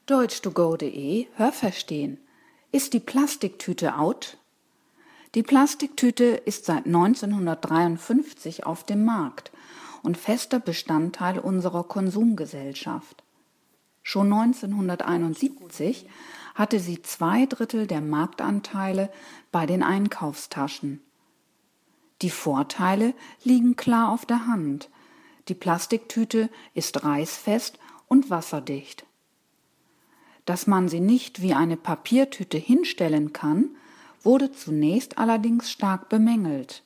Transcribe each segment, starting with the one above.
Deutsch2go.de Hörverstehen. Ist die Plastiktüte out? Die Plastiktüte ist seit 1953 auf dem Markt und fester Bestandteil unserer Konsumgesellschaft. Schon 1971 hatte sie 2/3 der Marktanteile bei den Einkaufstaschen. Die Vorteile liegen klar auf der Hand. Die Plastiktüte ist reißfest und wasserdicht. Dass man sie nicht wie eine Papiertüte hinstellen kann, wurde zunächst allerdings stark bemängelt.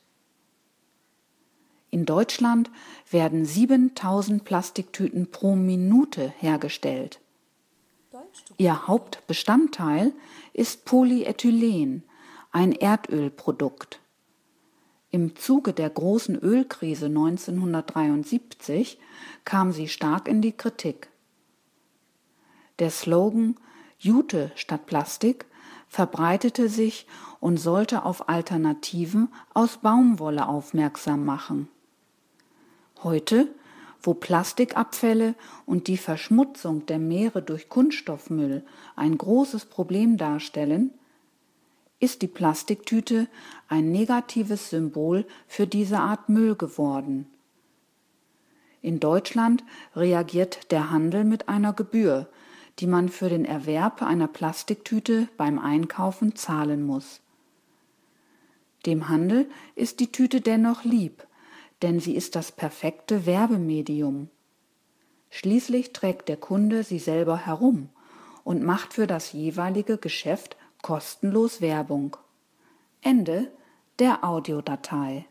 In Deutschland werden 7.000 Plastiktüten pro Minute hergestellt. Ihr Hauptbestandteil ist Polyethylen, ein Erdölprodukt. Im Zuge der großen Ölkrise 1973 kam sie stark in die Kritik. Der Slogan »Jute statt Plastik« verbreitete sich und sollte auf Alternativen aus Baumwolle aufmerksam machen. Heute, wo Plastikabfälle und die Verschmutzung der Meere durch Kunststoffmüll ein großes Problem darstellen, ist die Plastiktüte ein negatives Symbol für diese Art Müll geworden. In Deutschland reagiert der Handel mit einer Gebühr, die man für den Erwerb einer Plastiktüte beim Einkaufen zahlen muss. Dem Handel ist die Tüte dennoch lieb, denn sie ist das perfekte Werbemedium. Schließlich trägt der Kunde sie selber herum und macht für das jeweilige Geschäft kostenlos Werbung. Ende der Audiodatei.